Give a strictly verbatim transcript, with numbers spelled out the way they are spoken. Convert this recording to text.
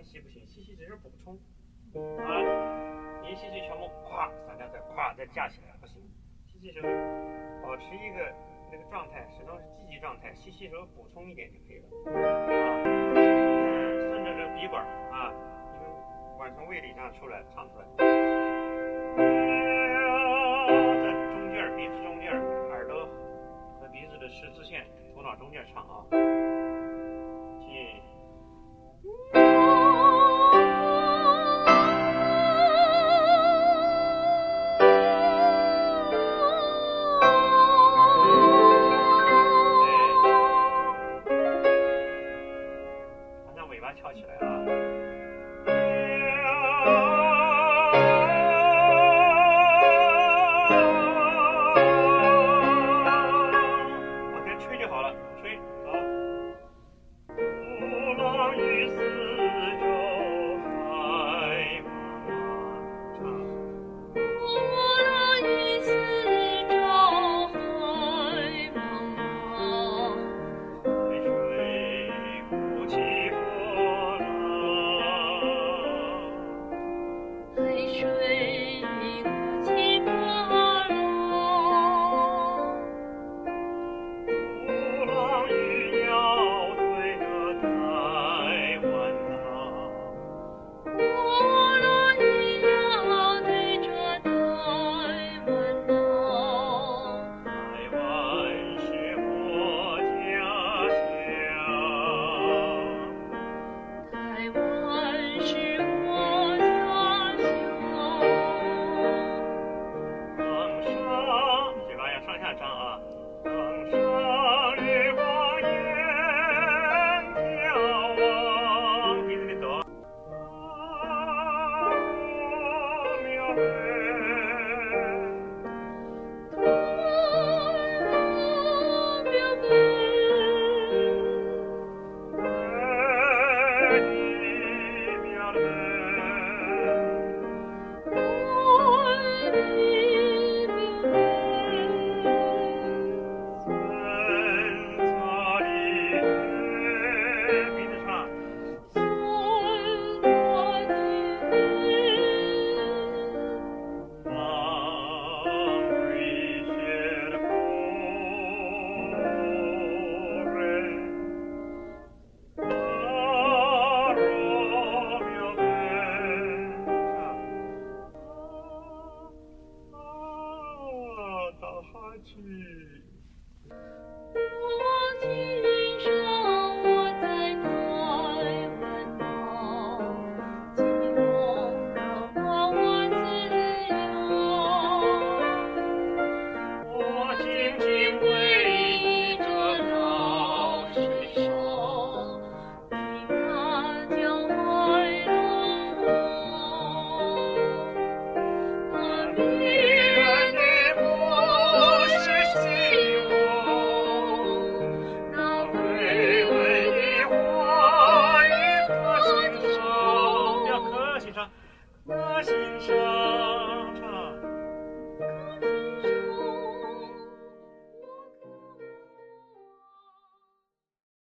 吸不行，吸气只是补充啊，一吸气全部咵散掉，再咵再架起来，不行。吸气时候保持一个那个状态，始终是积极状态，吸气时候补充一点就可以了啊。顺着这个鼻管啊，你们管从胃里这样出来，唱出来。在中间鼻子中间，耳朵和鼻子的十字线，头脑中间唱啊。进。翘起来啊！往前吹就好了，吹好。鼓浪屿四周海茫茫，唱。 鼓浪屿四周海茫茫， 海水鼓起。 海水鼓起波浪， 鼓浪屿要对着台湾岛， 鼓浪屿要对着台湾岛， 台湾是我家乡， 台湾是我家登上，嘴巴要上下张啊！登上日光岩，眺望，鼻子里走。多苗北， 多苗北， 北的苗北， 我的苗北。 深草的水，鼻子唱。 酸辣的浪会雪的故人，大若苗北，唱啊，到哈去。 我今生我在台湾岛，寂寞的话我自由。 我静静围着老水手， 听他讲海龙王，那迷人的故事心窝，那微微的话语可心上，要可心上，可心上。